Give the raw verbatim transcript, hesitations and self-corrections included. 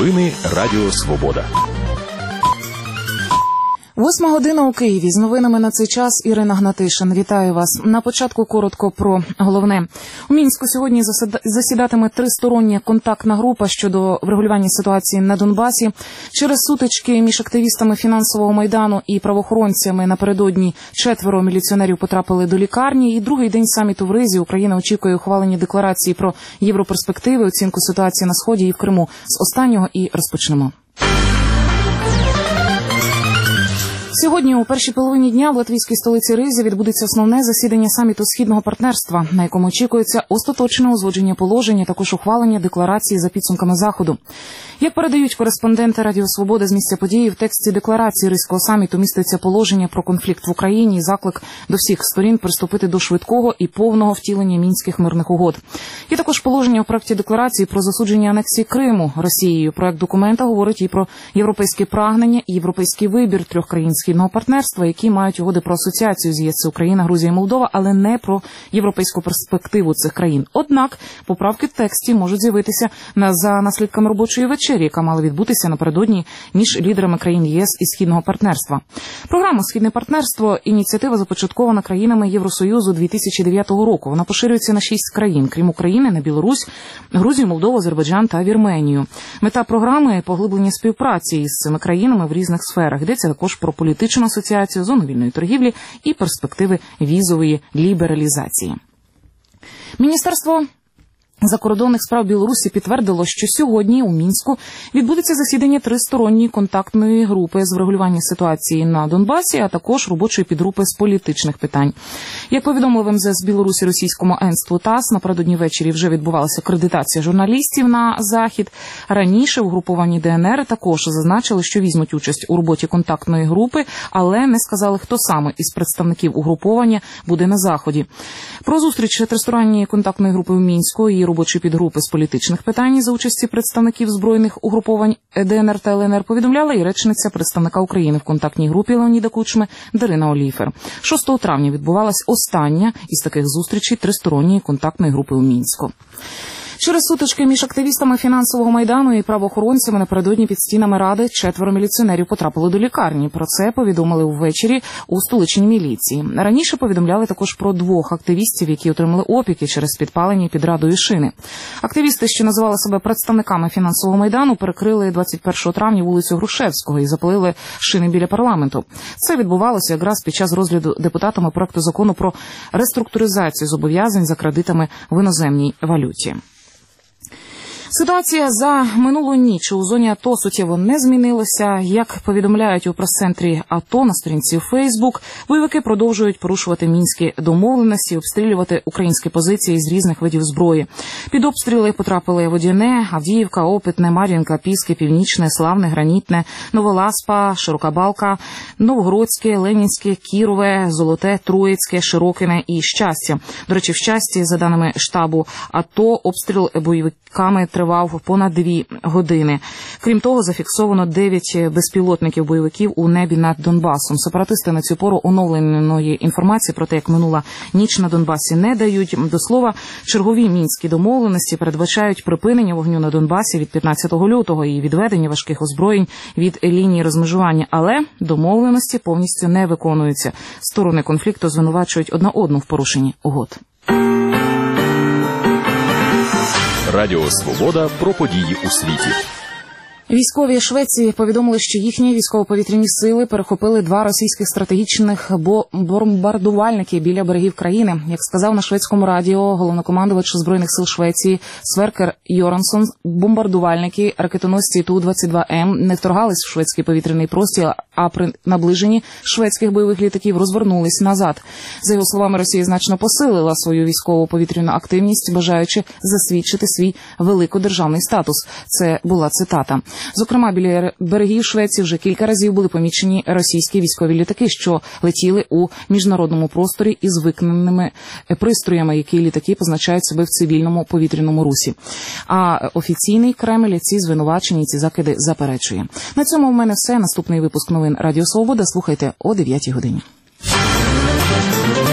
Новини Радіо Свобода. Восьма година у Києві. З новинами на цей час Ірина Гнатишин. Вітаю вас. На початку коротко про головне. У Мінську сьогодні засідатиме тристороння контактна група щодо врегулювання ситуації на Донбасі. Через сутички між активістами фінансового Майдану і правоохоронцями напередодні четверо міліціонерів потрапили до лікарні. І другий день саміту в Ризі. Україна очікує ухвалення декларації про європерспективи, оцінку ситуації на Сході і в Криму. З останнього і розпочнемо. Сьогодні у першій половині дня в латвійській столиці Ризі відбудеться основне засідання саміту Східного партнерства, на якому очікується остаточне узгодження положення, також ухвалення декларації за підсумками Заходу. Як передають кореспонденти Радіо Свобода з місця події, в тексті декларації Ризького саміту міститься положення про конфлікт в Україні і заклик до всіх сторін приступити до швидкого і повного втілення мінських мирних угод. Є також положення у проекті декларації про засудження анексії Криму Росією. Проект документа говорить і про європейські прагнення і європейський вибір трьох країн Східного партнерства, які мають угоди про асоціацію з ЄС, Україна, Грузія і Молдова, але не про європейську перспективу цих країн. Однак поправки в тексті можуть з'явитися за наслідками робочої вечері, яка мала відбутися напередодні між лідерами країн ЄС і Східного партнерства. Програма «Східне партнерство» – ініціатива, започаткована країнами Євросоюзу дві тисячі дев'ятого року. Вона поширюється на шість країн, крім України, на Білорусь, Грузію, Молдову, Азербайджан та Вірменію. Мета програми – поглиблення співпраці із цими країнами в різних сферах. Йдеться також про політичну асоціацію, зону вільної торгівлі і перспективи візової лібералізації. Міністерство закордонних справ Білорусі підтвердило, що сьогодні у Мінську відбудеться засідання тристоронньої контактної групи з врегулювання ситуації на Донбасі, а також робочої підгрупи з політичних питань. Як повідомили в ем зе ес Білорусі російському агентству ТАСС, напередодні ввечері вже відбувалася акредитація журналістів на Захід. Раніше в угрупованні Де Ен Ер також зазначили, що візьмуть участь у роботі контактної групи, але не сказали, хто саме із представників угруповання буде на Заході. Про зустріч тристоронньої контактної групи в Мінську і робочої підгрупи з політичних питань за участі представників збройних угруповань Де Ен Ер та Ел Ен Ер повідомляла і речниця представника України в контактній групі Леоніда Кучми Дарина Оліфер. шостого травня відбувалась остання із таких зустрічей тристоронньої контактної групи у Мінську. Через сутички між активістами фінансового Майдану і правоохоронцями напередодні під стінами Ради четверо міліціонерів потрапили до лікарні. Про це повідомили ввечері у столичній міліції. Раніше повідомляли також про двох активістів, які отримали опіки через підпалення під Радою шини. Активісти, що називали себе представниками фінансового Майдану, перекрили двадцять першого травня вулицю Грушевського і запалили шини біля парламенту. Це відбувалося якраз під час розгляду депутатами проекту закону про реструктуризацію зобов'язань за кредитами в іноземній валюті. Ситуація за минулу ніч у зоні АТО суттєво не змінилася. Як повідомляють у прес-центрі АТО на сторінці у Фейсбук, бойовики продовжують порушувати мінські домовленості, обстрілювати українські позиції з різних видів зброї. Під обстріли потрапили Водяне, Авдіївка, Опитне, Мар'їнка, Піски, Північне, Славне, Гранітне, Новоласпа, Широка Балка, Новгородське, Ленінське, Кірове, Золоте, Троїцьке, Широкине і Щастя. До речі, в Щасті, за даними штабу АТО, обстріл бойовиками тривав понад дві години. Крім того, зафіксовано дев'ять безпілотників бойовиків у небі над Донбасом. Сепаратисти на цю пору оновленої інформації про те, як минула ніч на Донбасі, не дають. До слова, чергові мінські домовленості передбачають припинення вогню на Донбасі від п'ятнадцятого лютого і відведення важких озброєнь від лінії розмежування. Але домовленості повністю не виконуються. Сторони конфлікту звинувачують одна одну в порушенні угод. Радіо Свобода про події у світі. Військові Швеції повідомили, що їхні військово-повітряні сили перехопили два російських стратегічних бомбардувальники біля берегів країни. Як сказав на шведському радіо головнокомандувач Збройних сил Швеції Сверкер Йорансон, бомбардувальники ракетоносці Ту двадцять два Ем не вторгались в шведський повітряний простір, а при наближенні шведських бойових літаків розвернулись назад. За його словами, Росія значно посилила свою військово-повітряну активність, бажаючи засвідчити свій великодержавний статус. Це була цитата. Зокрема, біля берегів Швеції вже кілька разів були помічені російські військові літаки, що летіли у міжнародному просторі із виконаними пристроями, які літаки позначають себе в цивільному повітряному русі. А офіційний Кремль ці звинувачення і ці закиди заперечує. На цьому у мене все. Наступний випуск новин Радіо Свобода слухайте о дев'ятій годині.